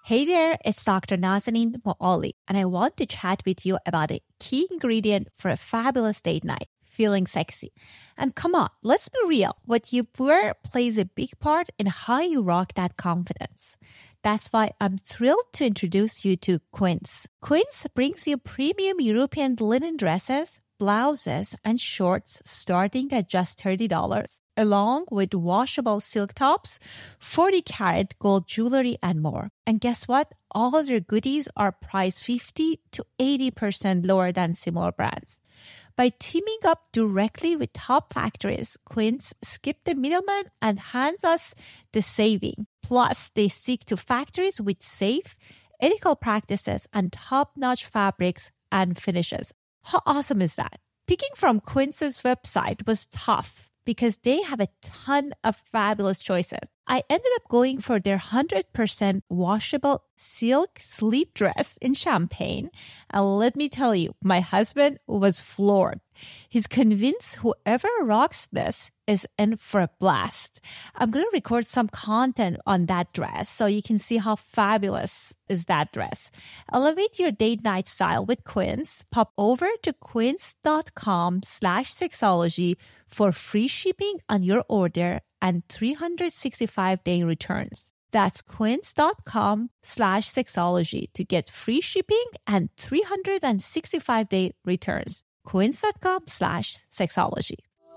Hey there, it's Dr. Nazanin Moali, and I want to chat with you about a key ingredient for a fabulous date night, feeling sexy. And come on, let's be real. What you wear plays a big part in how you rock that confidence. That's why I'm thrilled to introduce you to Quince. Quince brings you premium European linen dresses, blouses, and shorts starting at just $30, along with washable silk tops, 40-karat gold jewelry, and more. And guess what? All of their goodies are priced 50 to 80% lower than similar brands. By teaming up directly with top factories, Quince skipped the middleman and hands us the saving. Plus, they stick to factories with safe, ethical practices and top-notch fabrics and finishes. How awesome is that? Picking from Quince's website was tough because they have a ton of fabulous choices. I ended up going for their 100% washable silk sleep dress in champagne. And let me tell you, my husband was floored. He's convinced whoever rocks this is in for a blast. I'm going to record some content on that dress so you can see how fabulous is that dress. Elevate your date night style with Quince. Pop over to quince.com/sexology for free shipping on your order and 365-day returns. That's quince.com/sexology to get free shipping and 365-day returns. Quince.com/sexology.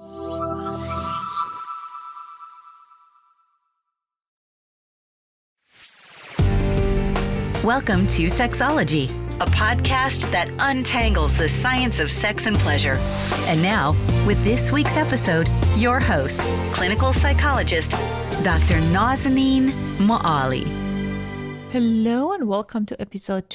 Welcome to Sexology, a podcast that untangles the science of sex and pleasure. And now, with this week's episode, your host, clinical psychologist, Dr. Nazanin Moali. Hello and welcome to episode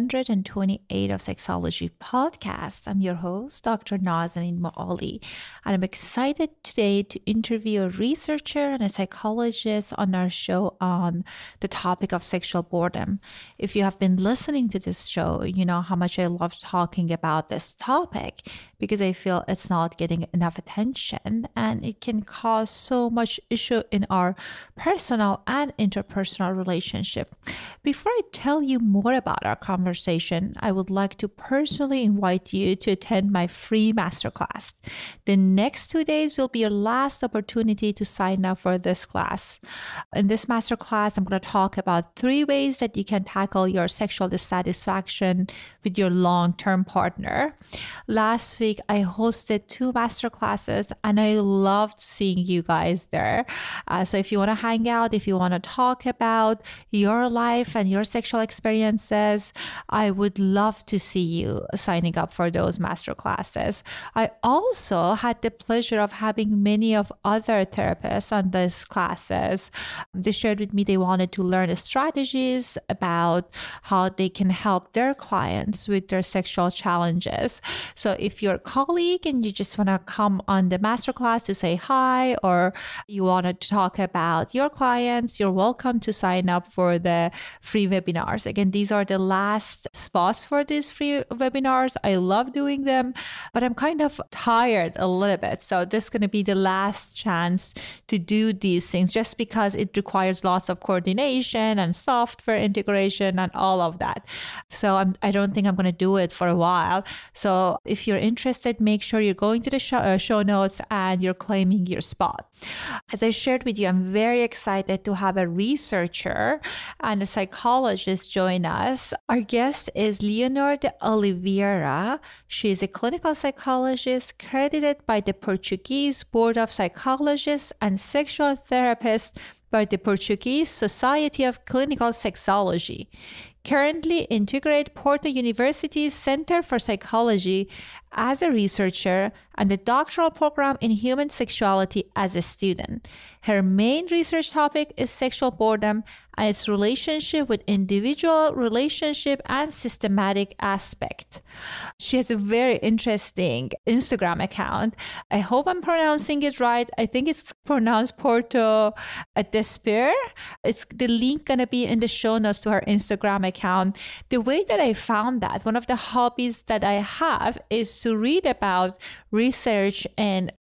228 of Sexology Podcast. I'm your host, Dr. Nazanin Moali, and I'm excited today to interview a researcher and a psychologist on our show on the topic of sexual boredom. If you have been listening to this show, you know how much I love talking about this topic because I feel it's not getting enough attention and it can cause so much issue in our personal and interpersonal relationship. Before I tell you more about our conversation, I would like to personally invite you to attend my free masterclass. The next 2 days will be your last opportunity to sign up for this class. In this masterclass, I'm going to talk about 3 ways that you can tackle your sexual dissatisfaction with your long-term partner. Last week, I hosted 2 masterclasses and I loved seeing you guys there. So if you want to hang out, if you want to talk about your life and your sexual experiences, I would love to see you signing up for those master classes. I also had the pleasure of having many of other therapists on these classes. They shared with me they wanted to learn strategies about how they can help their clients with their sexual challenges. So if you're a colleague and you just want to come on the masterclass to say hi, or you want to talk about your clients, you're welcome to sign up for the free webinars. Again, these are the last spots for these free webinars. I love doing them, but I'm kind of tired a little bit. So this is going to be the last chance to do these things just because it requires lots of coordination and software integration and all of that. So I don't think I'm going to do it for a while. So if you're interested, make sure you're going to the show notes and you're claiming your spot. As I shared with you, I'm very excited to have a researcher and a psychologist join us. Our guest is Leonor de Oliveira. She is a clinical psychologist credited by the Portuguese Board of Psychologists and sexual therapist by the Portuguese Society of Clinical Sexology. Currently integrate Porto University's Center for Psychology as a researcher and the doctoral program in human sexuality as a student. Her main research topic is sexual boredom and its relationship with individual relationship and systematic aspect. She has a very interesting Instagram account. I hope I'm pronouncing it right. I think it's pronounced Porto Despair. It's the link gonna be in the show notes to her Instagram account. The way that I found that, one of the hobbies that I have is to read about research and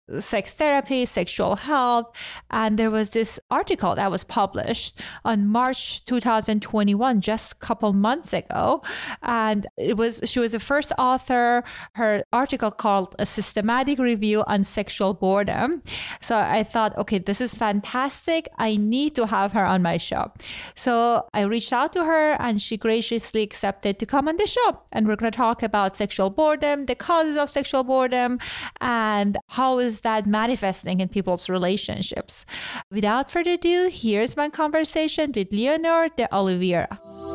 sex therapy, sexual health. And there was this article that was published on March 2021, just a couple months ago. And she was the first author. Her article called A Systematic Review on Sexual Boredom. So I thought, okay, this is fantastic. I need to have her on my show. So I reached out to her and she graciously accepted to come on the show. And we're going to talk about sexual boredom, the causes of sexual boredom, and how is that manifesting in people's relationships. Without further ado, here's my conversation with Leonor de Oliveira.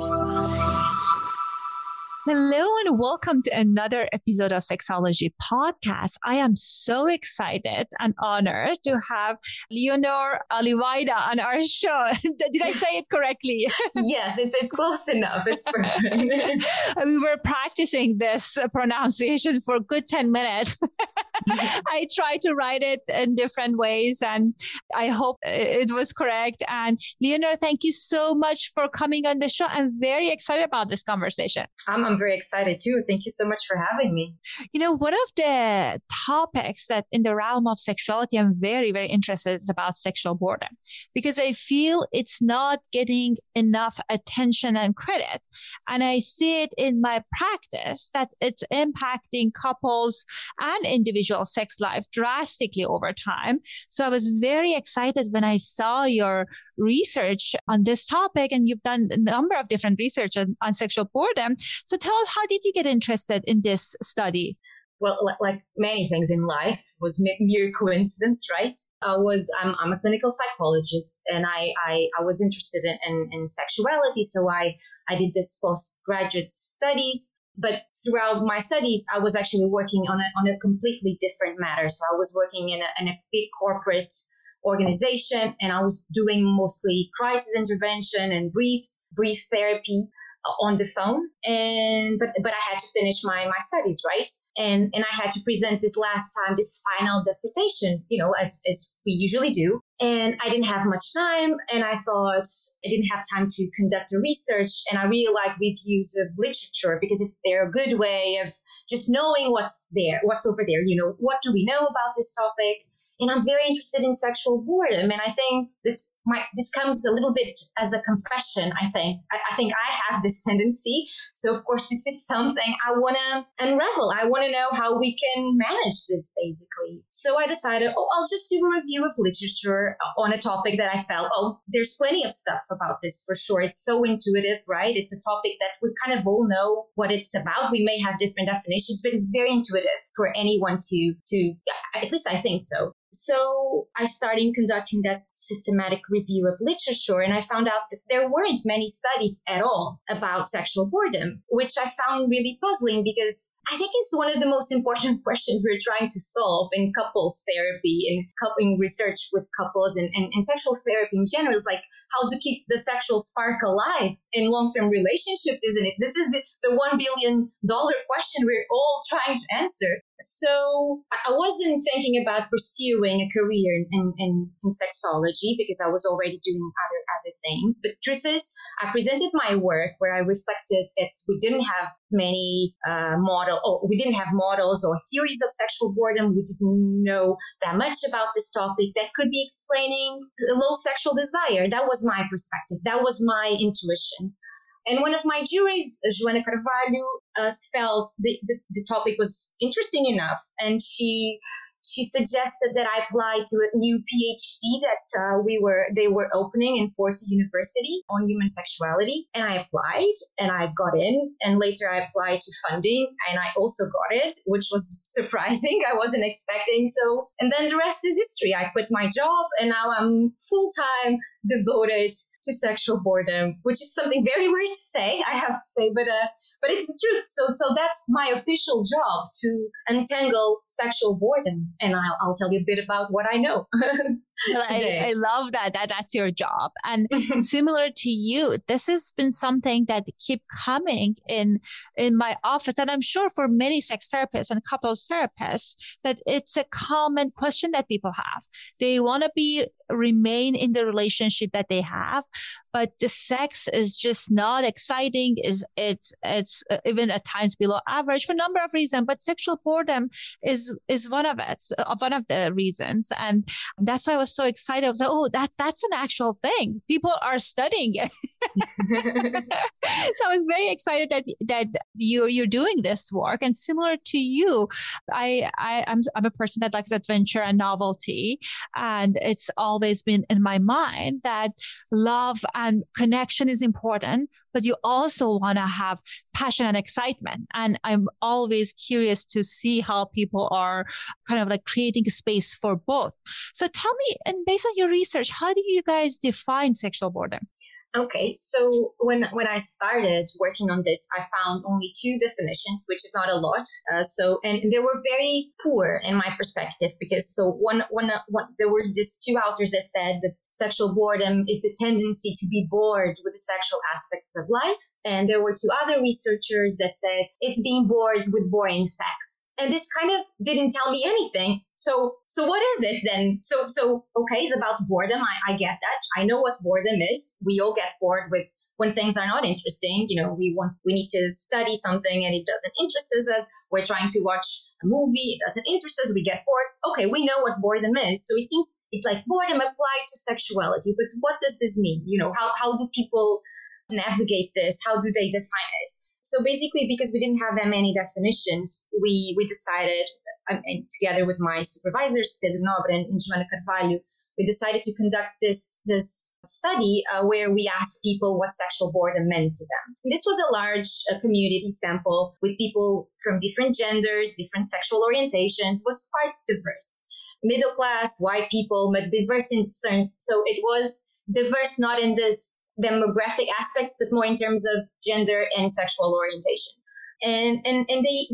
Hello and welcome to another episode of Sexology Podcast. I am so excited and honored to have Leonor Oliveira on our show. Did I say it correctly? Yes, it's close enough. It's perfect. We were practicing this pronunciation for a good 10 minutes. I tried to write it in different ways and I hope it was correct. And Leonor, thank you so much for coming on the show. I'm very excited about this conversation. I'm very excited too. Thank you so much for having me. You know, one of the topics that in the realm of sexuality, I'm very, very interested is about sexual boredom, because I feel it's not getting enough attention and credit. And I see it in my practice that it's impacting couples and individual sex life drastically over time. So I was very excited when I saw your research on this topic, and you've done a number of different research on sexual boredom. So tell us, how did you get interested in this study? Well, like many things in life, was mere coincidence, right? I'm a clinical psychologist, and I was interested in sexuality, so I did this postgraduate studies. But throughout my studies, I was actually working on a completely different matter. So I was working in a big corporate organization, and I was doing mostly crisis intervention and brief therapy on the phone. But I had to finish my studies, right? And I had to present this final dissertation, as we usually do. And I didn't have much time, and I thought I didn't have time to conduct a research. And I really like reviews of literature because they're a good way of just knowing what's over there. What do we know about this topic? And I'm very interested in sexual boredom. And I think this comes a little bit as a confession. I think I have this tendency. So of course, this is something I want to unravel. I want to know how we can manage this, basically. So I decided, I'll just do a review of literature on a topic that I felt, there's plenty of stuff about this for sure. It's so intuitive, right? It's a topic that we kind of all know what it's about. We may have different definitions, but it's very intuitive for anyone to at least I think so. So I started conducting that systematic review of literature, and I found out that there weren't many studies at all about sexual boredom, which I found really puzzling because I think it's one of the most important questions we're trying to solve in couples therapy and coupling research with couples and sexual therapy in general. Is like how to keep the sexual spark alive in long-term relationships, isn't it? This is the $1 billion question we're all trying to answer. So I wasn't thinking about pursuing a career in sexology because I was already doing other things. But truth is, I presented my work where I reflected that we didn't have many we didn't have models or theories of sexual boredom. We didn't know that much about this topic that could be explaining low sexual desire. That was my perspective. That was my intuition. And one of my juries, Joana Carvalho, felt the topic was interesting enough, and she suggested that I apply to a new PhD that they were opening in Porto University on human sexuality. And I applied and I got in, and later I applied to funding and I also got it, which was surprising. I wasn't expecting. So, and then the rest is history. I quit my job and now I'm full-time devoted to sexual boredom, which is something very weird to say, I have to say, but it's the truth. So that's my official job, to untangle sexual boredom. And I'll tell you a bit about what I know. I love that's your job. And similar to you, this has been something that keep coming in my office. And I'm sure for many sex therapists and couples therapists that it's a common question that people have. They want to be remain in the relationship that they have, but the sex is just not exciting. It's even at times below average for a number of reasons, but sexual boredom is one of the reasons. And that's why I was so excited. I was like, oh, that's an actual thing. People are studying it. So I was very excited that you're doing this work. And similar to you, I'm a person that likes adventure and novelty. And it's always been in my mind that love and connection is important, but you also want to have passion and excitement. And I'm always curious to see how people are kind of like creating space for both. So tell me, and based on your research, how do you guys define sexual boredom? Okay, so when I started working on this, I found only 2 definitions, which is not a lot. And they were very poor in my perspective, because there were just 2 authors that said that sexual boredom is the tendency to be bored with the sexual aspects of life, and there were 2 other researchers that said it's being bored with boring sex. And this kind of didn't tell me anything. So what is it then? So okay, it's about boredom. I get that. I know what boredom is. We all get bored with when things are not interesting. We need to study something and it doesn't interest us. We're trying to watch a movie. It doesn't interest us. We get bored. Okay, we know what boredom is. So it seems it's like boredom applied to sexuality. But what does this mean? How do people navigate this? How do they define it? So basically, because we didn't have that many definitions, we decided, and together with my supervisors, Pedro Nobre and Joana Carvalho, we decided to conduct this study where we asked people what sexual boredom meant to them. And this was a large community sample with people from different genders, different sexual orientations, was quite diverse. Middle class, white people, but diverse in certain. So it was diverse not in this demographic aspects, but more in terms of gender and sexual orientation. And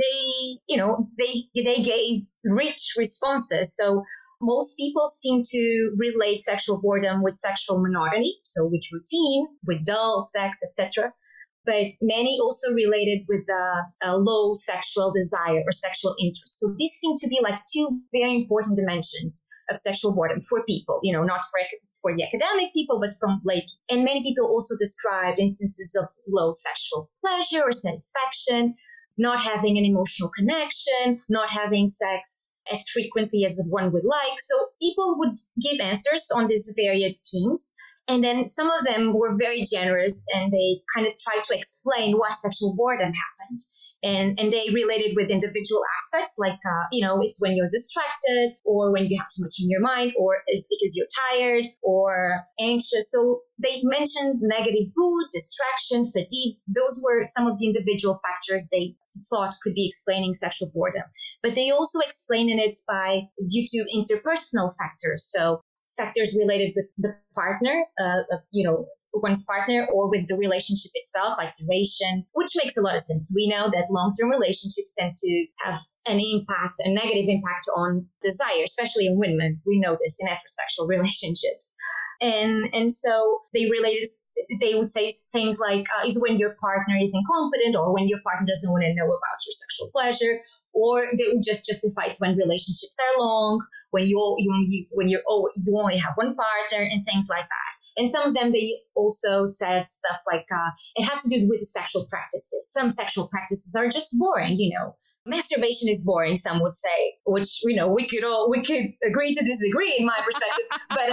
they gave rich responses. So most people seem to relate sexual boredom with sexual monotony, so with routine, with dull sex, etc. But many also related with a low sexual desire or sexual interest. So these seem to be like 2 very important dimensions of sexual boredom for people, not for the academic people, but from and many people also described instances of low sexual pleasure or satisfaction, not having an emotional connection, not having sex as frequently as one would like. So people would give answers on these varied themes. And then some of them were very generous and they kind of tried to explain why sexual boredom happened. And they related with individual aspects like, it's when you're distracted or when you have too much in your mind, or it's because you're tired or anxious. So they mentioned negative mood, distraction, fatigue. Those were some of the individual factors they thought could be explaining sexual boredom. But they also explained it due to interpersonal factors. So factors related with the partner, one's partner, or with the relationship itself, like duration, which makes a lot of sense. We know that long-term relationships tend to have a negative impact on desire, especially in women. We know this in heterosexual relationships. And so they would say things like, is when your partner is incompetent, or when your partner doesn't want to know about your sexual pleasure, or they would just justify it when relationships are long, when you only have one partner and things like that. And some of them, they also said stuff like, it has to do with the sexual practices. Some sexual practices are just boring, Masturbation is boring, some would say, which, we could agree to disagree in my perspective, but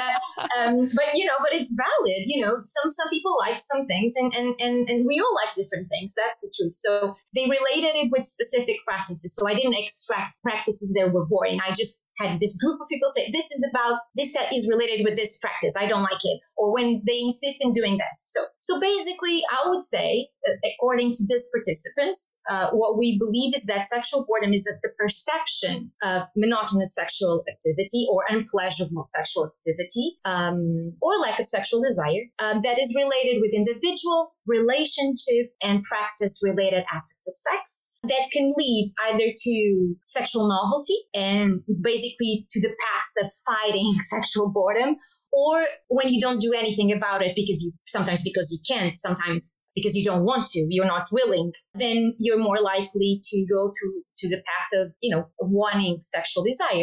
it's valid, some people like some things and we all like different things. That's the truth. So they related it with specific practices. So I didn't extract practices that were boring. I just had this group of people say, this is related with this practice. I don't like it. Or when they insist in doing this. So basically, I would say, according to these participants, what we believe is that sexual boredom is the perception of monotonous sexual activity or unpleasurable sexual activity, or lack of sexual desire, that is related with individual, relationship, and practice-related aspects of sex that can lead either to sexual novelty and basically to the path of fighting sexual boredom, or when you don't do anything about it sometimes because you can't, sometimes because you don't want to, you're not willing, then you're more likely to go to the path of, wanting sexual desire,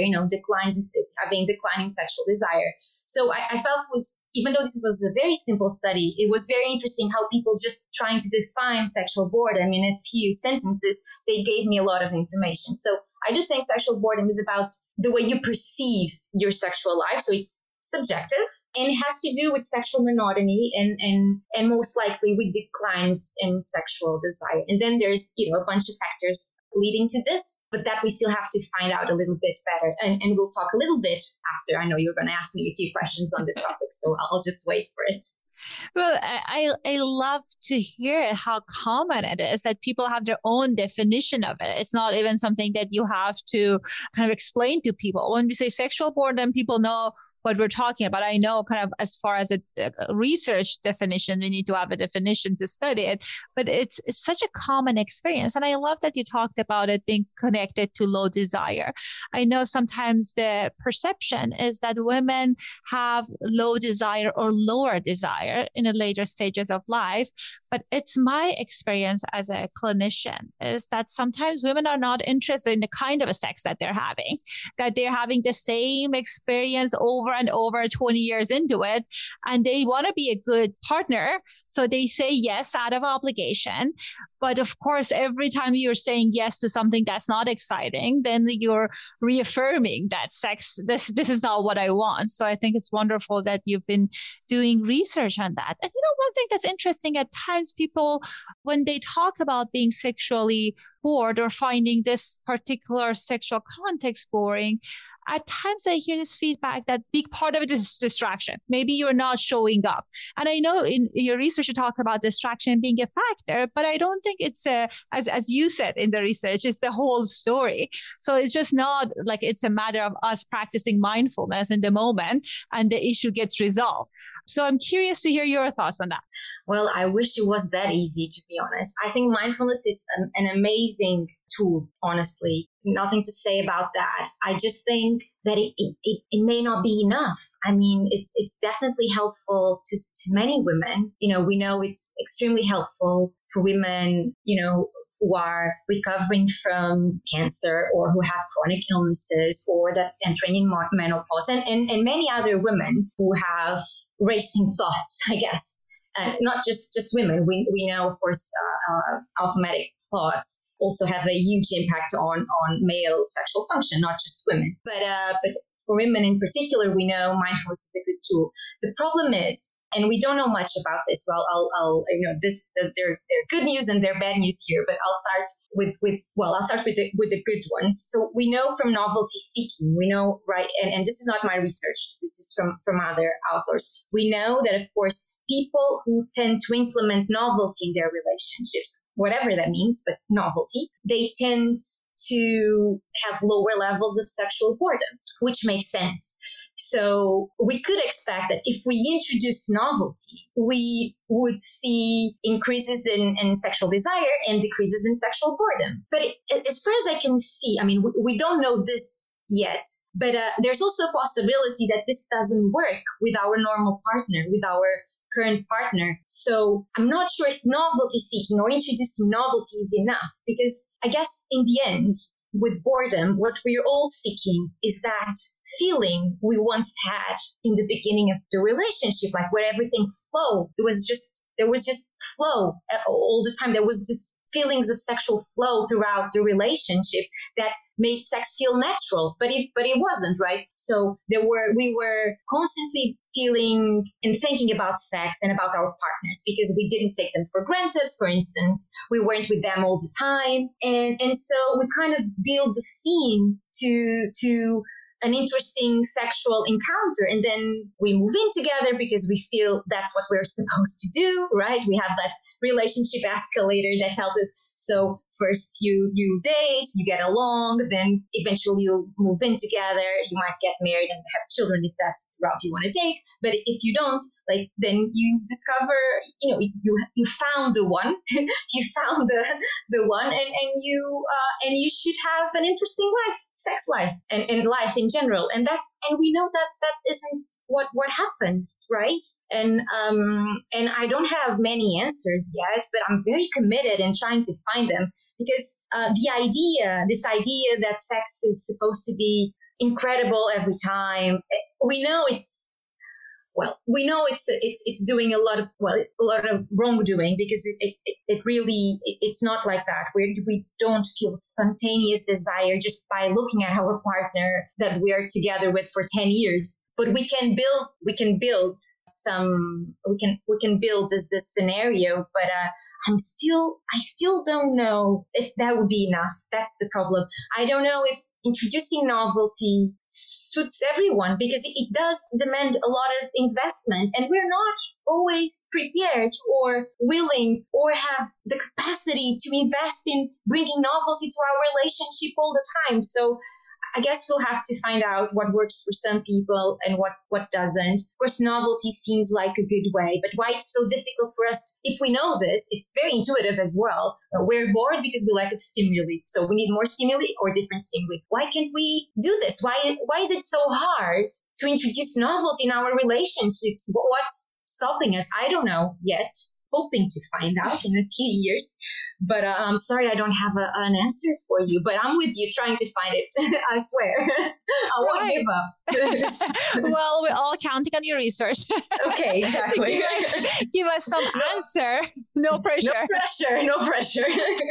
having declining sexual desire. So I felt even though this was a very simple study, it was very interesting how people just trying to define sexual boredom in a few sentences, they gave me a lot of information. So I do think sexual boredom is about the way you perceive your sexual life. So it's subjective, and it has to do with sexual monotony and most likely with declines in sexual desire. And then there's, a bunch of factors leading to this, but that we still have to find out a little bit better. And we'll talk a little bit after. I know you're going to ask me a few questions on this topic, so I'll just wait for it. Well, I love to hear how common it is that people have their own definition of it. It's not even something that you have to kind of explain to people. When we say sexual boredom, people know what we're talking about. I know kind of as far as a research definition, we need to have a definition to study it, but it's such a common experience. And I love that you talked about it being connected to low desire. I know sometimes the perception is that women have low desire or lower desire in the later stages of life, but it's my experience as a clinician is that sometimes women are not interested in the kind of a sex that they're having the same experience over and over 20 years into it, and they want to be a good partner. So they say yes out of obligation. But of course, every time you're saying yes to something that's not exciting, then you're reaffirming that sex, this is not what I want. So I think it's wonderful that you've been doing research on that. And one thing that's interesting, at times people, when they talk about being sexually bored or finding this particular sexual context boring, at times I hear this feedback that big part of it is distraction. Maybe you're not showing up. And I know in your research, you talk about distraction being a factor, but I don't think it's as you said in the research, it's the whole story. So it's just not like it's a matter of us practicing mindfulness in the moment and the issue gets resolved. So I'm curious to hear your thoughts on that. Well, I wish it was that easy, to be honest. I think mindfulness is an amazing tool, honestly. Nothing to say about that. I just think that it may not be enough. I mean, it's definitely helpful to many women. We know it's extremely helpful for women, who are recovering from cancer or who have chronic illnesses or that entering in menopause and many other women who have racing thoughts, I guess. And not just women. We know, of course, automatic thoughts also have a huge impact on male sexual function, not just women. But for women in particular, we know mindfulness is a good tool. The problem is, and we don't know much about this, so I'll there are good news and there are bad news here, but I'll start with the good ones. So we know from novelty seeking, we know, right, and this is not my research, this is from other authors. We know that, of course, people who tend to implement novelty in their relationships, whatever that means, but novelty, they tend to have lower levels of sexual boredom, which makes sense. So we could expect that if we introduce novelty, we would see increases in sexual desire and decreases in sexual boredom. But as far as I can see, I mean, we don't know this yet, but there's also a possibility that this doesn't work with our normal partner, with our current partner. So I'm not sure if novelty seeking or introducing novelty is enough, because I guess in the end, with boredom, what we're all seeking is that feeling we once had in the beginning of the relationship, like where everything flowed. There was just flow all the time. There was just feelings of sexual flow throughout the relationship that made sex feel natural, but it wasn't, right? So we were constantly feeling and thinking about sex and about our partners because we didn't take them for granted. For instance, we weren't with them all the time, and so we kind of build the scene to an interesting sexual encounter, and then we move in together because we feel that's what we're supposed to do, right? We have that relationship escalator that tells us, so first you date, you get along, then eventually you'll move in together. You might get married and have children if that's the route you want to take. But if you don't, like, then you discover, you found the one, you found the one, and you should have an interesting life, sex life, and life in general. And we know that isn't what happens, right? And I don't have many answers yet, but I'm very committed in trying to find them, because this idea that sex is supposed to be incredible every time, we know it's doing a lot of wrongdoing, because it really it's not like that. We don't feel spontaneous desire just by looking at our partner that we are together with for 10 years. But we can build this scenario. But I still don't know if that would be enough. That's the problem. I don't know if introducing novelty suits everyone, because it does demand a lot of investment, and we're not always prepared or willing or have the capacity to invest in bringing novelty to our relationship all the time. So I guess we'll have to find out what works for some people and what doesn't. Of course, novelty seems like a good way, but why it's so difficult for us, if we know this, it's very intuitive as well. We're bored because we lack of stimuli. So we need more stimuli or different stimuli. Why can't we do this? Why is it so hard to introduce novelty in our relationships? What's stopping us? I don't know yet. Hoping to find out in a few years, but I'm sorry I don't have an answer for you, but I'm with you trying to find it. I swear. I won't give up. Well, we're all counting on your research. Okay, exactly. give us some answer. No pressure. No pressure.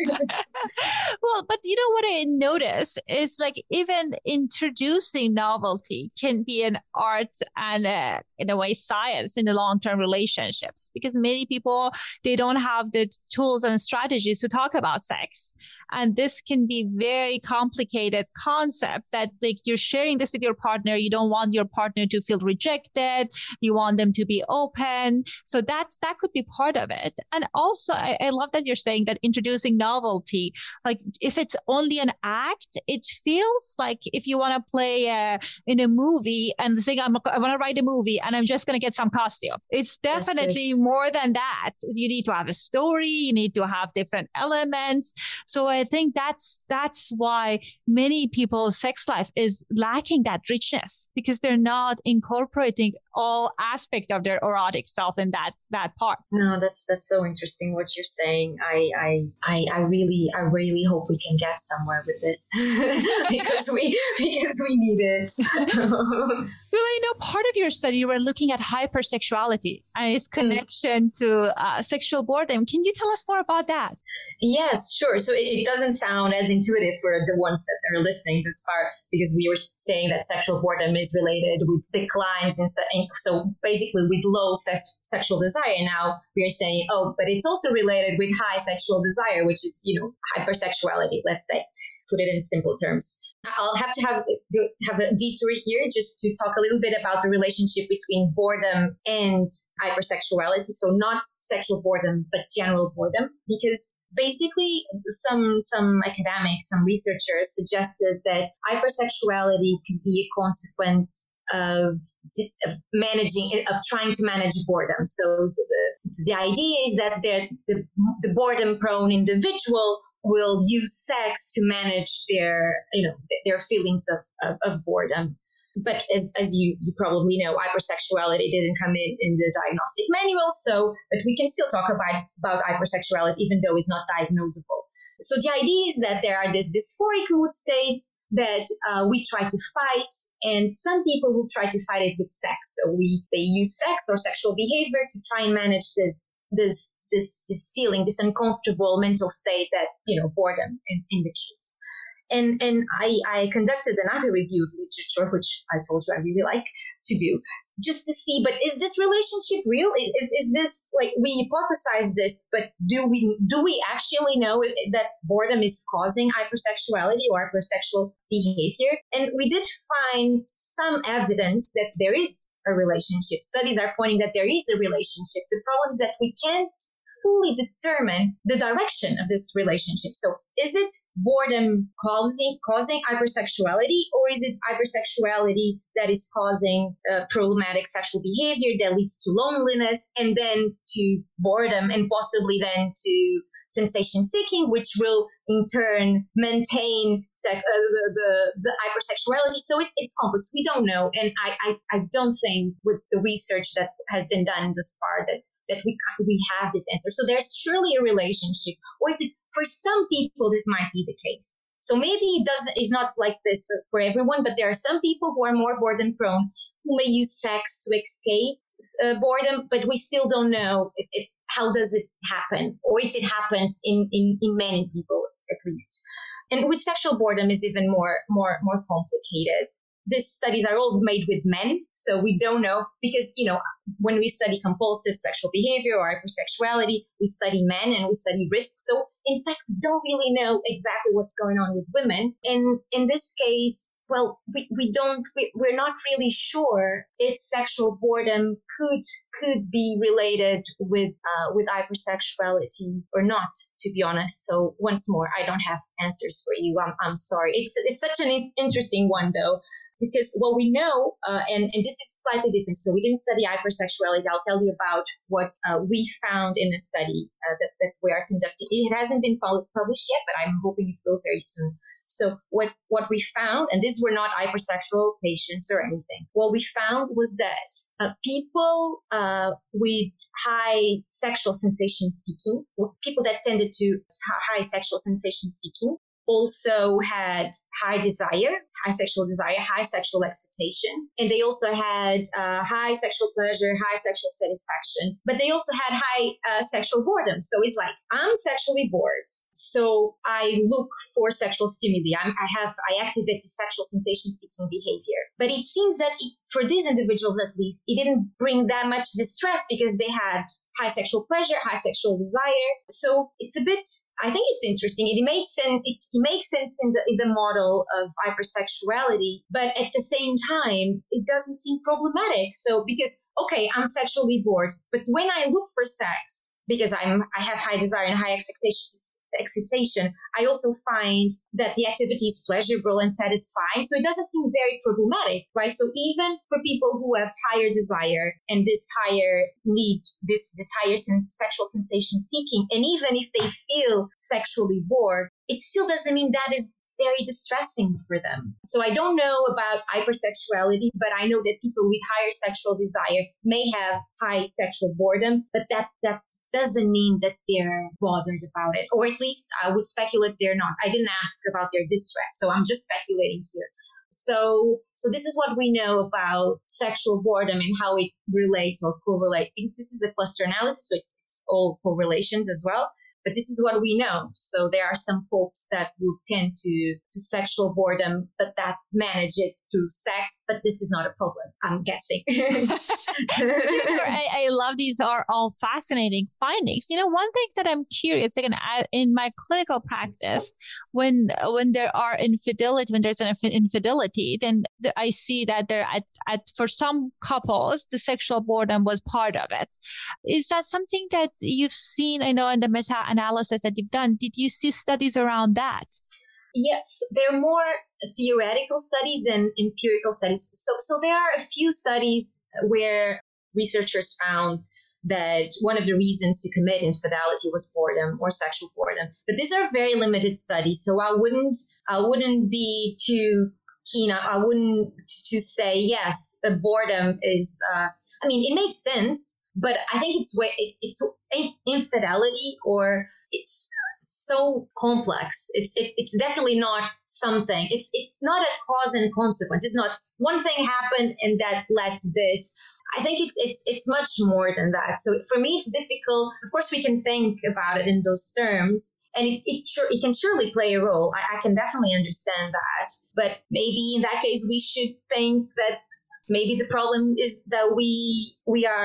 Well, but you know what I notice is, like, even introducing novelty can be an art and in a way science in the long-term relationships, because many people, they don't have the tools and strategies to talk about sex. And this can be very complicated concept that, like, you're sharing this with your partner. You don't want your partner to feel rejected. You want them to be open. So that could be part of it. And also, I love that you're saying that introducing novelty, like, if it's only an act, it feels like if you want to play in a movie and think, I want to write a movie and I'm just going to get some costume. It's definitely more than that. You need to have a story. You need to have different elements. So I think that's why many people's sex life is lacking that richness, because they're not incorporating all aspect of their erotic self in that part. No, that's so interesting what you're saying. I really hope we can get somewhere with this because we need it. Well, I know part of your study, you were looking at hypersexuality and its connection to sexual boredom. Can you tell us more about that? Yes, sure. So it doesn't sound as intuitive for the ones that are listening this far, because we were saying that sexual boredom is related with declines in so basically with low sexual desire. Now we are saying, but it's also related with high sexual desire, which is, hypersexuality, let's say, put it in simple terms. I'll have to have a detour here just to talk a little bit about the relationship between boredom and hypersexuality. So not sexual boredom, but general boredom, because basically some academics, some researchers suggested that hypersexuality could be a consequence of trying to manage boredom. So the idea is that the boredom prone individual will use sex to manage their feelings of boredom. But as you probably know, hypersexuality didn't come in the diagnostic manual. But we can still talk about hypersexuality, even though it's not diagnosable. So the idea is that there are these dysphoric mood states that we try to fight, and some people will try to fight it with sex. So they use sex or sexual behavior to try and manage this feeling, this uncomfortable mental state that, boredom in the case. And I conducted another review of literature, which I told you I really like to do, just to see, but is this relationship real? Is this, like, we hypothesize this, but do we actually know that boredom is causing hypersexuality or hypersexual behavior? And we did find some evidence that there is a relationship. Studies are pointing that there is a relationship. The problem is that we can't fully determine the direction of this relationship. So is it boredom causing hypersexuality, or is it hypersexuality that is causing problematic sexual behavior that leads to loneliness and then to boredom and possibly then to sensation seeking, which will in turn maintain the hypersexuality? So it's complex. We don't know, and I don't think with the research that has been done thus far that we have this answer. So there's surely a relationship, or for some people this might be the case. So maybe it's not like this for everyone, but there are some people who are more boredom prone who may use sex to escape boredom, but we still don't know if how does it happen, or if it happens in many people at least. And with sexual boredom is even more complicated. These studies are all made with men, so we don't know, because, when we study compulsive sexual behavior or hypersexuality, we study men and we study risk. So in fact, we don't really know exactly what's going on with women. And in this case, well, we're not really sure if sexual boredom could be related with hypersexuality or not, to be honest. So once more, I don't have answers for you. I'm sorry. It's such an interesting one though. Because what we know, and this is slightly different, so we didn't study hypersexuality. I'll tell you about what we found in a study that we are conducting. It hasn't been published yet, but I'm hoping it will very soon. So what we found, and these were not hypersexual patients or anything, what we found was that people with high sexual sensation seeking, people that tended to high sexual sensation seeking, also had high sexual desire, high sexual excitation. And they also had high sexual pleasure, high sexual satisfaction, but they also had high sexual boredom. So it's like, I'm sexually bored, so I look for sexual stimuli. I activate the sexual sensation seeking behavior. But it seems that for these individuals, at least, it didn't bring that much distress because they had high sexual pleasure, high sexual desire. So it's a bit, I think it's interesting. It makes sense in the model of hypersexuality, but at the same time, it doesn't seem problematic. So because, okay, I'm sexually bored, but when I look for sex, because I have high desire and high excitation, I also find that the activity is pleasurable and satisfying. So it doesn't seem very problematic, right? So even for people who have higher desire and this higher need, this higher sexual sensation seeking, and even if they feel sexually bored, it still doesn't mean that is very distressing for them. So I don't know about hypersexuality, but I know that people with higher sexual desire may have high sexual boredom, but that doesn't mean that they're bothered about it. Or at least I would speculate they're not. I didn't ask about their distress, so I'm just speculating here. So this is what we know about sexual boredom and how it relates or correlates, because this is a cluster analysis, so it's all correlations as well. But this is what we know. So there are some folks that will tend to sexual boredom, but that manage it through sex. But this is not a problem, I'm guessing. I love these are all fascinating findings. One thing that I'm curious, again, in my clinical practice, when there's an infidelity, then I see that there for some couples, the sexual boredom was part of it. Is that something that you've seen? I know in the meta-analysis that you've done, did you see studies around that? Yes, there are more theoretical studies and empirical studies. So there are a few studies where researchers found that one of the reasons to commit infidelity was boredom or sexual boredom. But these are very limited studies, so I wouldn't be too keen. I wouldn't to say yes, boredom is. It makes sense, but I think it's infidelity, or it's so complex. It's definitely not something. It's not a cause and consequence. It's not one thing happened and that led to this. I think it's much more than that. So for me, it's difficult. Of course, we can think about it in those terms, and it can surely play a role. I can definitely understand that, but maybe in that case, we should think that maybe the problem is that we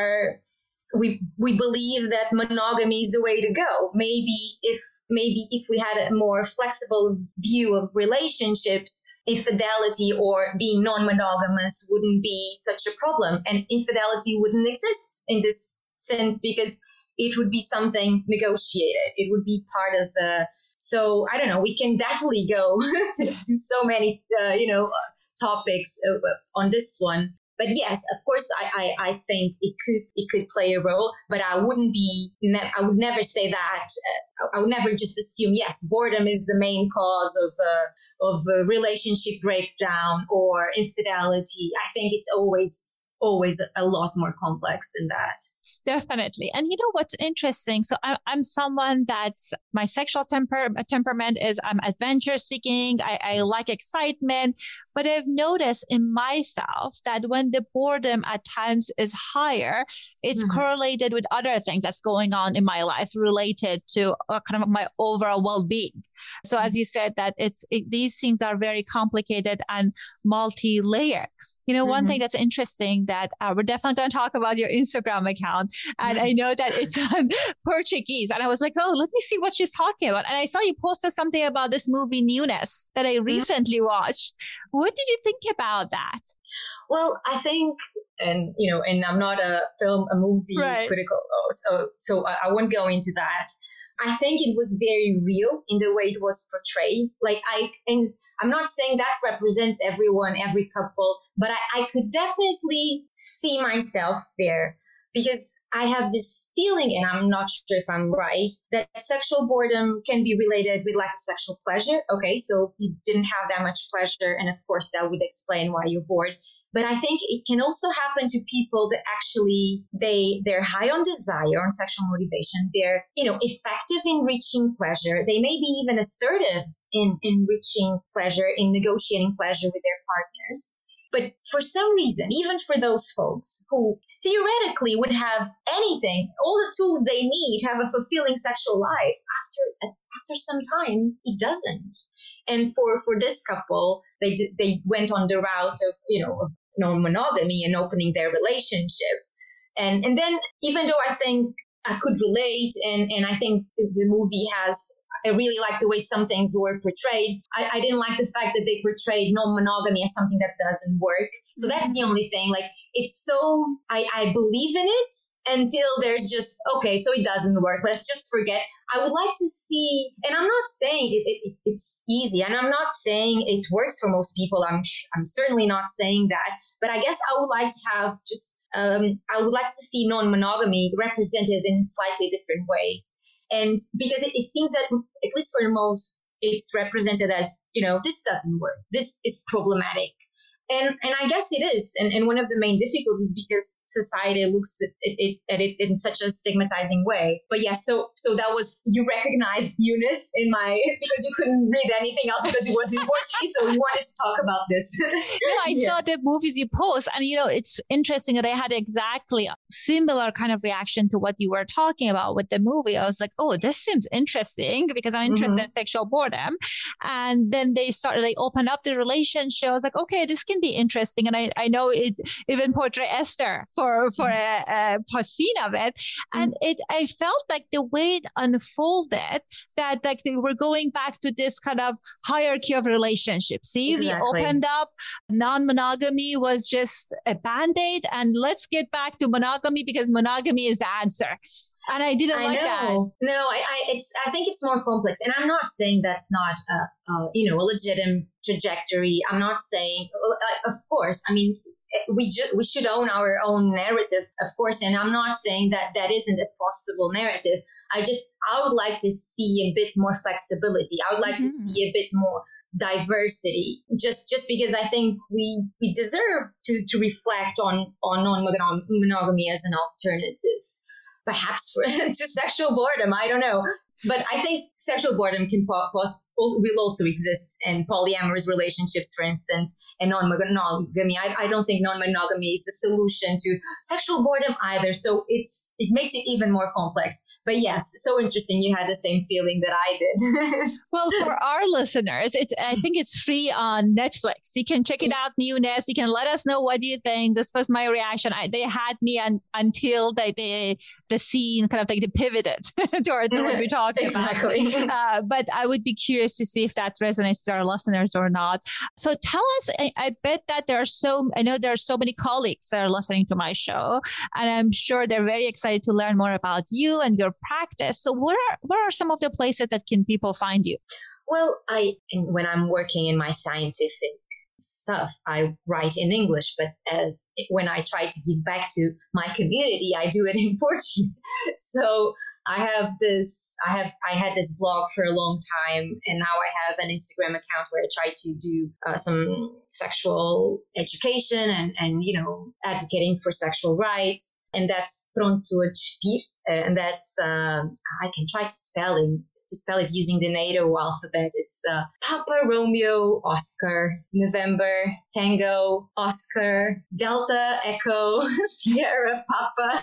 believe that monogamy is the way to go. Maybe if we had a more flexible view of relationships, infidelity or being non-monogamous wouldn't be such a problem, and infidelity wouldn't exist in this sense, because it would be something negotiated. It would be part of so I don't know, we can definitely go to so many, topics on this one. But yes, of course, I think it could play a role, but I would never say that. I would never just assume, yes, boredom is the main cause of a relationship breakdown or infidelity. I think it's always a lot more complex than that. Definitely. And you know what's interesting? So I'm someone that's my sexual temperament is I'm adventure seeking. I like excitement, but I've noticed in myself that when the boredom at times is higher, it's correlated with other things that's going on in my life related to kind of my overall well-being. So as you said, that these things are very complicated and multi-layered. You know, one thing that's interesting that we're definitely going to talk about your Instagram account. And I know that it's on Portuguese. And I was like, oh, let me see what she's talking about. And I saw you posted something about this movie Newness that I recently watched. What did you think about that? Well, I think, and I'm not a movie critical, so I won't go into that. I think it was very real in the way it was portrayed. I'm not saying that represents everyone, every couple, but I could definitely see myself there. Because I have this feeling, and I'm not sure if I'm right, that sexual boredom can be related with lack of sexual pleasure. Okay, so you didn't have that much pleasure, and of course that would explain why you're bored. But I think it can also happen to people that actually they're high on desire, on sexual motivation. They're effective in reaching pleasure. They may be even assertive in reaching pleasure, in negotiating pleasure with their partners. But for some reason, even for those folks who theoretically would have anything, all the tools they need to have a fulfilling sexual life, after some time, it doesn't. And for this couple, they went on the route of non-monogamy and opening their relationship. And then, even though I think I could relate, and I think the movie I really like the way some things were portrayed. I didn't like the fact that they portrayed non-monogamy as something that doesn't work. So that's the only thing. It's so, I believe in it until there's just, okay, so it doesn't work. Let's just forget. I would like to see, and I'm not saying it's easy, and I'm not saying it works for most people. I'm certainly not saying that. But I guess I would like to have I would like to see non-monogamy represented in slightly different ways. And because it seems that, at least for the most, it's represented as, this doesn't work. This is problematic. And I guess it is. And one of the main difficulties, because society looks at it in such a stigmatizing way. But yeah, so that was, you recognized Newness because you couldn't read anything else because it was in Portuguese. So we wanted to talk about this. I saw the movies you post, and it's interesting that I had exactly a similar kind of reaction to what you were talking about with the movie. I was like, oh, this seems interesting because I'm interested in sexual boredom. And then they opened up the relationship. I was like, okay, this can be interesting. And I know it even portray Esther for a scene of it. And I felt like the way it unfolded, that they were going back to this kind of hierarchy of relationships. See, exactly. We opened up, non-monogamy was just a band-aid, and let's get back to monogamy because monogamy is the answer. And I didn't like that. No, I think it's more complex. And I'm not saying that's not a legitimate trajectory. I'm not saying, of course, I mean, we should own our own narrative, of course. And I'm not saying that isn't a possible narrative. I would like to see a bit more flexibility. I would like to see a bit more diversity, just because I think we deserve to reflect on non-monogamy as an alternative. Perhaps to sexual boredom, I don't know. But I think sexual boredom will also exist in polyamorous relationships, for instance, and non-monogamy. I don't think non-monogamy is the solution to sexual boredom either. So it makes it even more complex. But yes, so interesting. You had the same feeling that I did. Well, for our listeners, I think it's free on Netflix. You can check it out, Newness. You can let us know what you think. This was my reaction. They had me until the scene kind of they pivoted towards what we talked talked Exactly. about. But I would be curious to see if that resonates with our listeners or not. So tell us, I bet that I know there are so many colleagues that are listening to my show, and I'm sure they're very excited to learn more about you and your practice. So where are some of the places that can people find you? Well, when I'm working in my scientific stuff, I write in English, but when I try to give back to my community, I do it in Portuguese. So I had this blog for a long time, and now I have an Instagram account where I try to do some sexual education and advocating for sexual rights, and that's Pronto a Despir, and that's I can try to spell it using the NATO alphabet. It's Papa Romeo Oscar November Tango Oscar Delta Echo Sierra Papa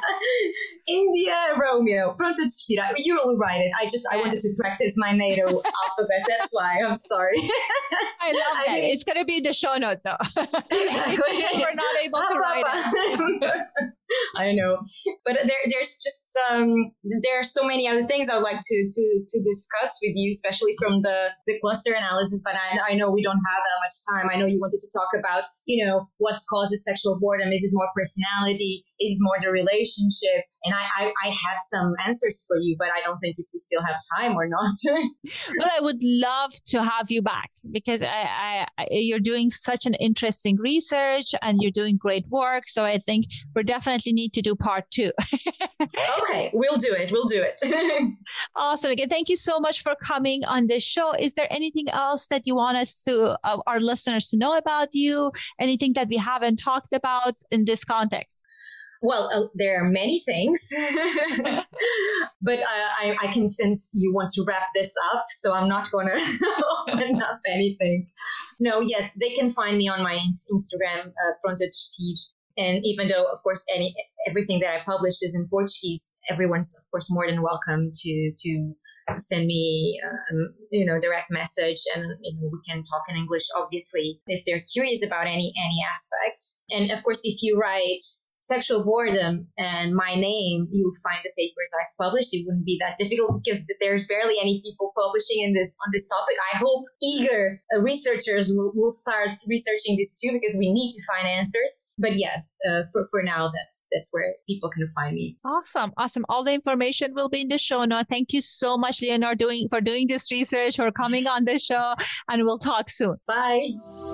India Romeo Pronto Despir. You will write it. I wanted to practice my NATO alphabet. That's why. I'm sorry. I love that. It's going to be in the show note, though. Exactly. We're not able to write it. I know, but there's just there are so many other things I would like to discuss with you, especially from the cluster analysis. But I know we don't have that much time. I know you wanted to talk about what causes sexual boredom. Is it more personality? Is it more the relationship? And I had some answers for you, but I don't think if we still have time or not. Well, I would love to have you back because you're doing such an interesting research and you're doing great work. So I think we definitely need to do part 2. Okay, we'll do it. Awesome. Again, thank you so much for coming on this show. Is there anything else that you want us to, our listeners to know about you? Anything that we haven't talked about in this context? Well, there are many things, but I can sense you want to wrap this up, so I'm not going to open up anything. No, yes, they can find me on my Instagram, Pronto Despir. And even though, of course, everything that I published is in Portuguese, everyone's, of course, more than welcome to send me, direct message, and we can talk in English, obviously, if they're curious about any aspect. And of course, if you write sexual boredom and my name, you'll find the papers I've published. It wouldn't be that difficult because there's barely any people publishing on this topic. I hope eager researchers will start researching this too, because we need to find answers. But yes, for now, that's where people can find me. Awesome. All the information will be in the show notes. Thank you so much, Leonor, for doing this research, for coming on the show, and we'll talk soon. Bye.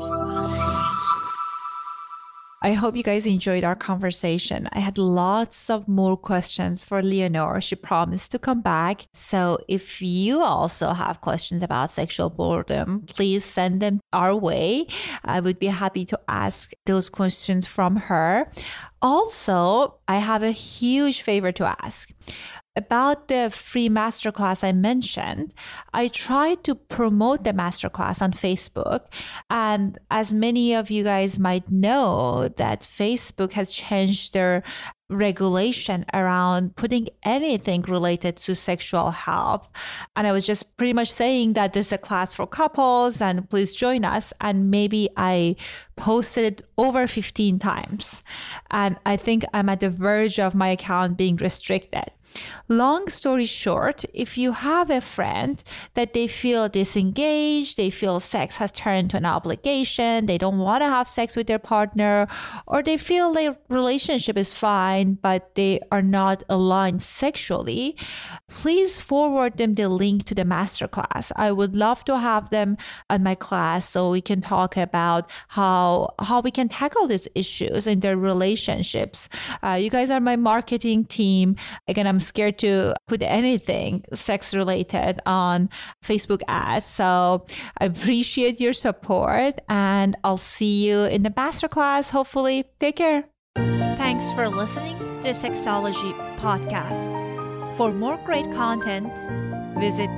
I hope you guys enjoyed our conversation. I had lots of more questions for Leonor. She promised to come back. So if you also have questions about sexual boredom, please send them our way. I would be happy to ask those questions from her. Also, I have a huge favor to ask. About the free masterclass I mentioned, I tried to promote the masterclass on Facebook. And as many of you guys might know, that Facebook has changed their regulation around putting anything related to sexual health. And I was just pretty much saying that this is a class for couples and please join us. And maybe I posted it over 15 times. And I think I'm at the verge of my account being restricted. Long story short, if you have a friend that they feel disengaged, they feel sex has turned into an obligation, they don't want to have sex with their partner, or they feel their relationship is fine, but they are not aligned sexually, please forward them the link to the masterclass. I would love to have them at my class so we can talk about how we can tackle these issues in their relationships. You guys are my marketing team. Again, I'm scared to put anything sex related on Facebook ads. So I appreciate your support and I'll see you in the masterclass. Hopefully. Take care. Thanks for listening to the Sexology Podcast. For more great content, visit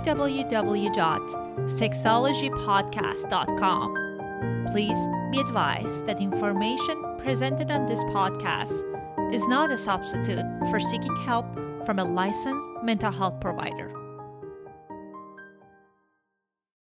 www.sexologypodcast.com. Please be advised that information presented on this podcast is not a substitute for seeking help from a licensed mental health provider.